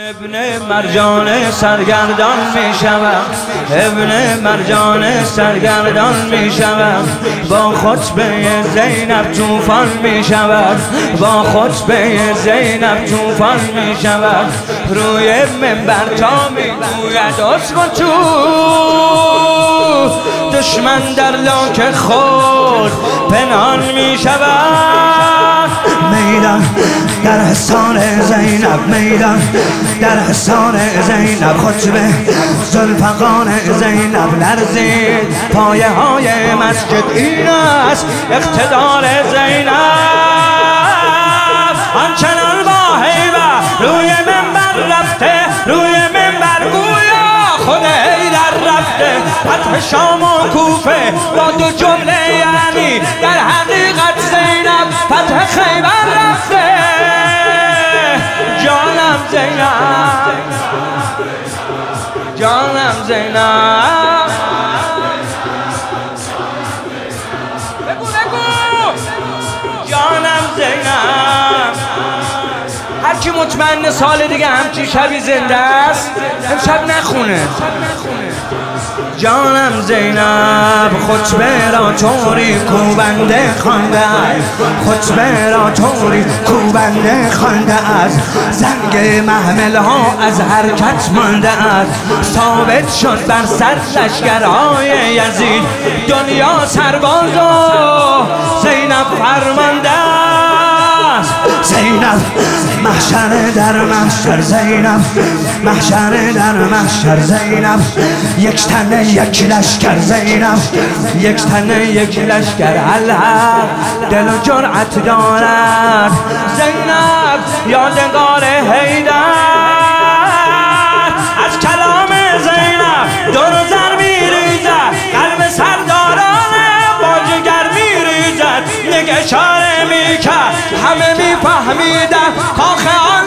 ابن مرجان سرگردان می شوم، ابن مرجان سرگردان می شوم، با خطبه زینب طوفان می شود، با خطبه زینب طوفان می شود. روی منبر تا می گوید اسکن تو، دشمن در لاک خود پنهان می شود. میدان در حصار زینب، میدان در حصار زینب، خطبه ذوالفقار زینب لرزید. پایه های مسجد این است اقتدار زینب، آنچنان با هیبت روی منبر رفته، روی منبر گویا خود حیدر رفته. فتح شام و کوفه با دو جمله یعنی در حقیقت زینب فتح خیبر رفته. جانم زینب، جانم زینب، بگو بگو جانم زینب. هر کی مطمئن سال دیگه همچین شبی زنده است امشب نخونه. جانم زینب خطبه را طوری کوبنده خوانده است، خطبه را طوری کوبنده خوانده است. زنگ محمل ها از حرکت مانده است، ثابت شد بر سر لشکرهای یزید دنیا سرباز و زینب فرمانده است. زینب محشر در محشر، زینب محشر در محشر، زینب یک تن یک لشکر، زینب یک تن یک لشکر. الحق دل و جرأت دارد زینب یادگار حیدر. از کلام زینب دور و زر میریزد، قلب سرداران با جگر میریزد. نگه اشاره میکرد همه میفهمیدن کاخ آن